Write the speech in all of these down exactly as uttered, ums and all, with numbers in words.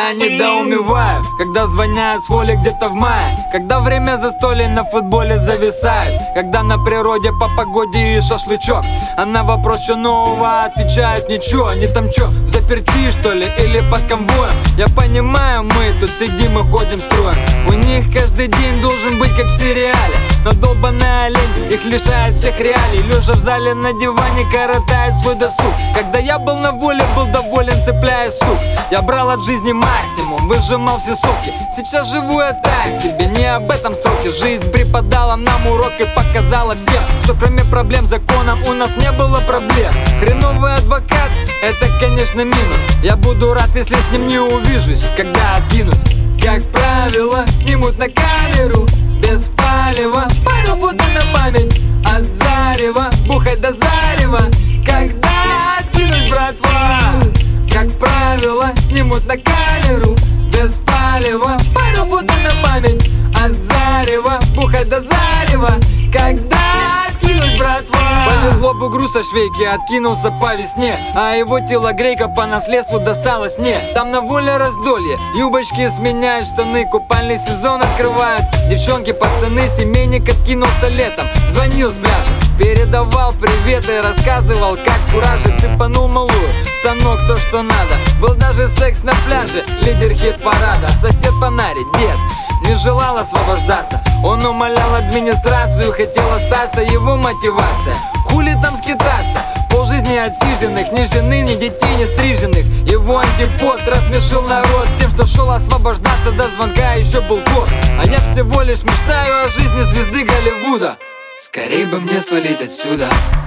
Я недоумеваю, когда звоняют с воли где-то в мае, когда время застолья на футболе зависает, когда на природе по погоде и шашлычок, а на вопрос, что нового, отвечают ничего. Они там чё, в заперти что ли, или под конвоем? Я понимаю, мы тут сидим и ходим строем. У них каждый день должен быть как в сериале, но долбаная лень их лишает всех реалий. Лежа в зале на диване коротает свой досуг. Когда я был на воле, был доволен, цепляя сук. Я брал от жизни максимум, выжимал все соки. Сейчас живу я так себе, не об этом строке. Жизнь преподала нам урок и показала всем, что кроме проблем с законом у нас не было проблем. Хреновый адвокат — это, конечно, минус. Я буду рад, если с ним не увижусь, когда откинусь. Как правило, снимут на камеру без палева пару фото на память от зарева, бухать до зарева, когда откинусь, братва. Как правило, снимут на камеру без палева пару фото на память от зарева, бухать до зарева, когда откинусь, братва. Повезло бугру со швейки, откинулся по весне, а его телогрейка по наследству досталась мне. Там на воле раздолье, юбочки сменяют штаны, купальный сезон открывают девчонки, пацаны. Семейник откинулся летом, звонил с пляжа, передавал привет и рассказывал, как куражит, цепанул малую, станок то, что надо. Был даже секс на пляже, лидер хит-парада. Сосед по наре, дед, не желал освобождаться. Он умолял администрацию, хотел остаться, его мотивация. Хули там скитаться, полжизни отсиженных, ни жены, ни детей не стриженных. Его антипод рассмешил народ тем, что шел освобождаться, до звонка еще был год. А я всего лишь мечтаю о жизни звезды Голливуда. Скорей бы мне свалить отсюда.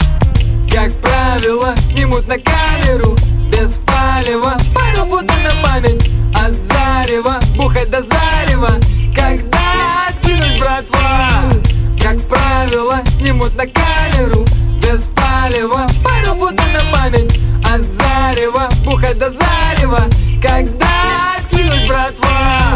Как правило, снимут на камеру без палева пару фото на память от зарева, бухать до зарева, когда откинусь, братва. Как правило, снимут на камеру без палева пару фото на память от зарева, бухать до зарева, когда откинусь, братва.